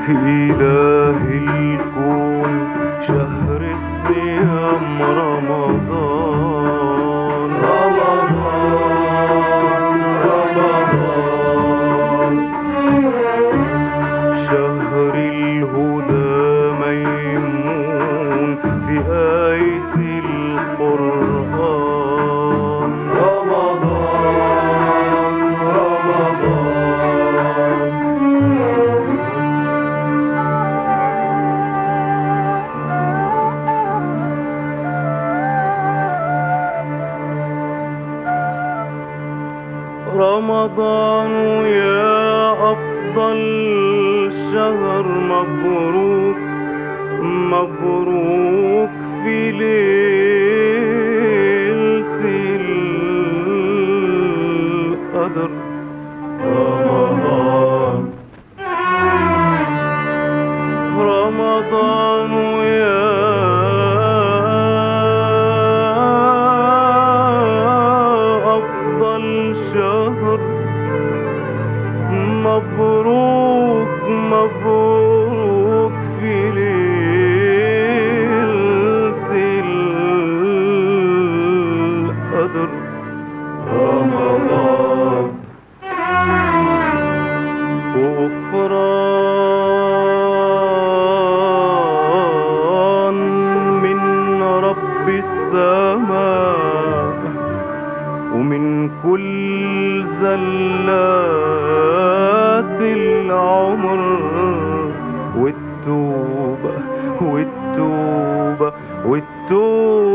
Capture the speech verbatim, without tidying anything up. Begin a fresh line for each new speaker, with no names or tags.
إله الكون شهر الصيام رمضان رمضان رمضان شهر الهدى ميمون في آية القرآن رمضان رمضان رمضان يا أفضل شهر مبروك مبروك في ليلة القدر رمضان رمضان يا أفضل شهر مبروك مبروك في ليلة القدر رمضان غفران من رب السماء ومن كل زلات العمر والتوبة والتوبة والتوبة